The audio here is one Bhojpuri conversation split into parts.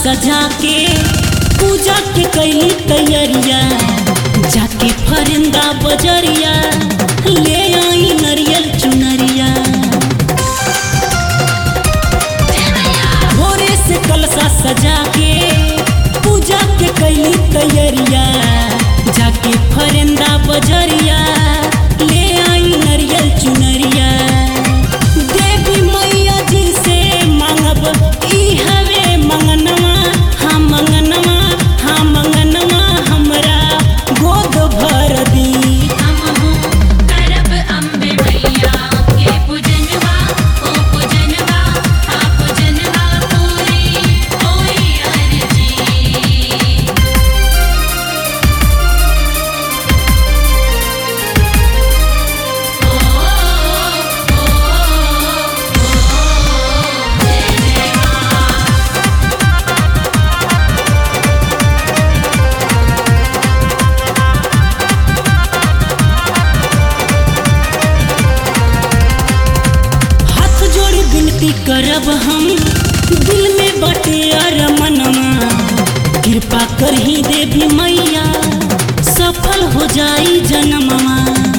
सजा के पूजा के कैली तैयारिया जाके फरिंदा बजरिया ले आई नरियल चुनरिया भोरे से कलसा सजा के पूजा के कैली तैयारिया जाके फरिंदा बजरिया ले आई नरियल चुनरिया देवी मैया जी से मांगब ई हवे मंगनवा हाँ मंगनवा हाँ मंगनवा हमरा गोद भर दी करब अम्बे मैया के पूजनवा ओ पूजनवा हाँ पूजनवा पूरी होई अर्जी हाथ जोड़ी विनती करब हम दिल में बटे अरमनमा कृपा करही देवी मैया सफल हो जाई जन्मवा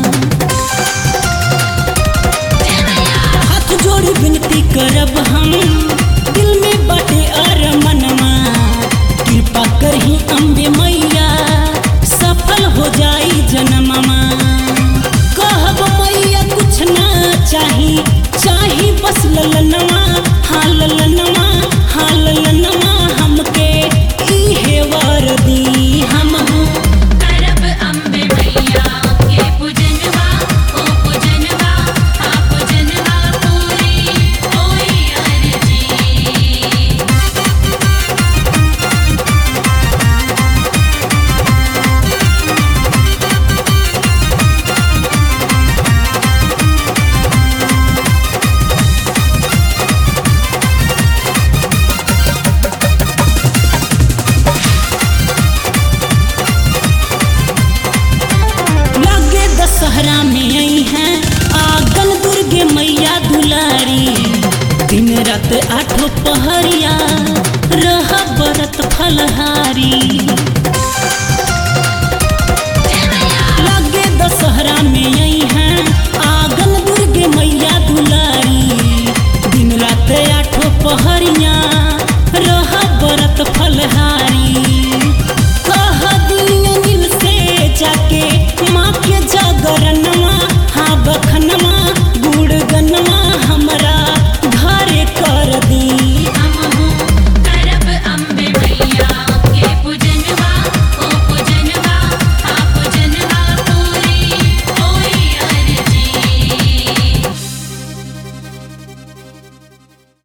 हाथ जोड़ी विनती करब हम दिल में बटे अरमनमा कृपा करही अम्बे मैया सफल हो जाई जन्मवा कहब मैया कुछ ना चाही चाही बस ललनवा हाँ ललनवा हाँ ललनवा हमके इहे वर दी हम करब अम्बे मैया के पूजनवा ओ पूजनवा हाँ पूजनवा पूरी होई अर्जी लागे दशहरा में आई हैं आगन दुर्गे मैया दुलारी दिन रात आठों पहरिया रह बरत फलहारी लागे दशहरा में आई हैं आगन दुर्गे मैया दुलारी दिन रात आठों पहरिया रह बरत फलहारी